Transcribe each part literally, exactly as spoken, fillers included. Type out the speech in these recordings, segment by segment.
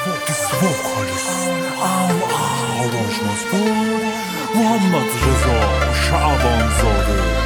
this vocalist ام آرانجمنت بود محمد رضا شعبان زاده.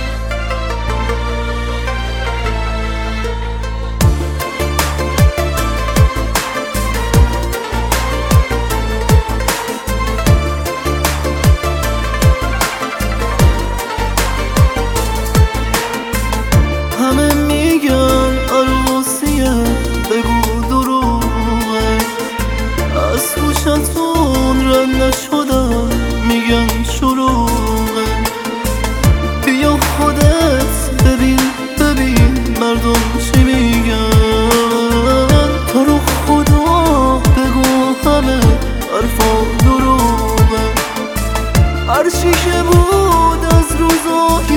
همه میگن عروسیه بگو دروغه، از گوشتون رد نشدم میگن شروعه. بیا خودت ببین ببین مردم چی میگن، تو رو خدا بگو همه حرفا دروغه. هرچی که بود از روزای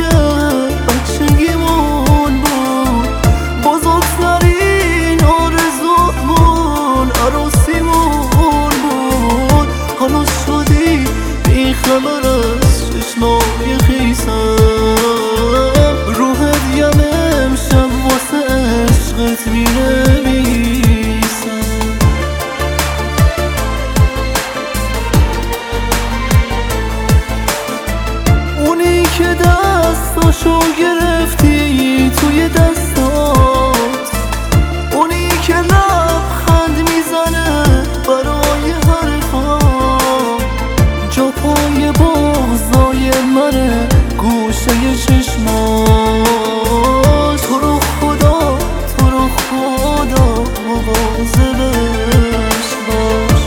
بچگیمون بود، بزرگترین آرزومون عروسیمون بود. حالا شدی بیخبر از چشمای خیسم، روحت یم امشب واسه عشقت مینویسم. اونی که دستاشو گرفتی توی دستات، اونی که لبخند میزنه برای حرفا، جا پای بغضای منه گوشه چشماش. تو رو خدا تو رو خدا مواظبش باش.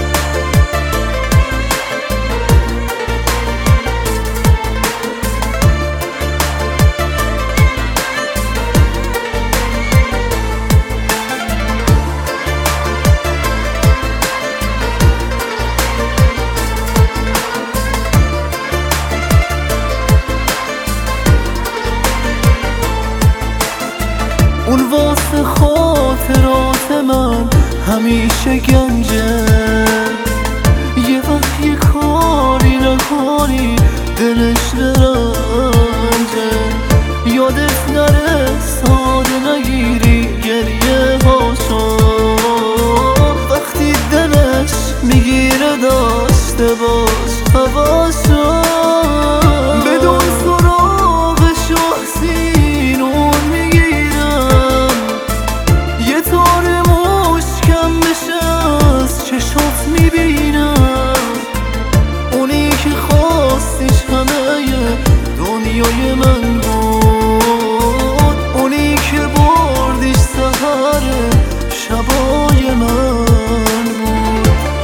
اون واسه خاطرات من همیشه گنجه، یه وقت یه کاری نکنی دلش نرنجه. یادت نره ساده نگیری گریه هاشو، وقتی دلش میگیره داشته باش هواشو. بدون سراغش و سینون میگیرم، یه تار مشکم بشه از چشات میبینم. اونی که خواستیش همه دنیای من بود، اونی که بردیش سهر شبای من بود.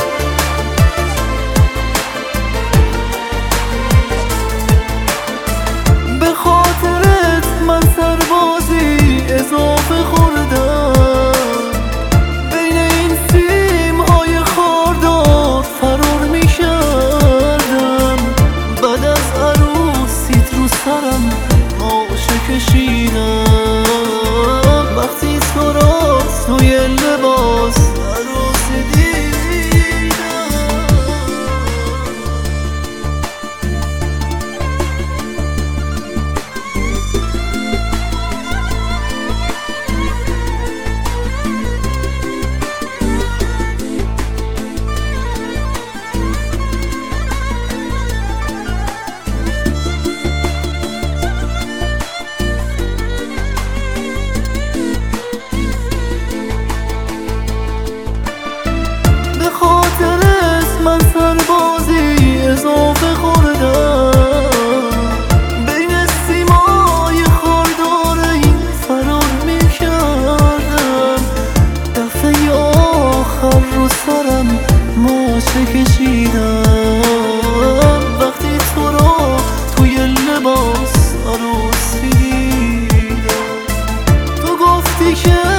به خاطرت من سربازی اضافه خوردم، بین این سیمهای خاردار فرار میکردم. بعد از عروسیت رو سرم ماشه کشیدم، وقتی تو را توی لباس عروسی دیدم. من سربازی اضافه خوردم، بین سیمای خاردار این فرار میکردم. دفعه آخر رو سرم ماشه کشیدم، وقتی تو را توی لباس عروسی دیدم. تو گفتی که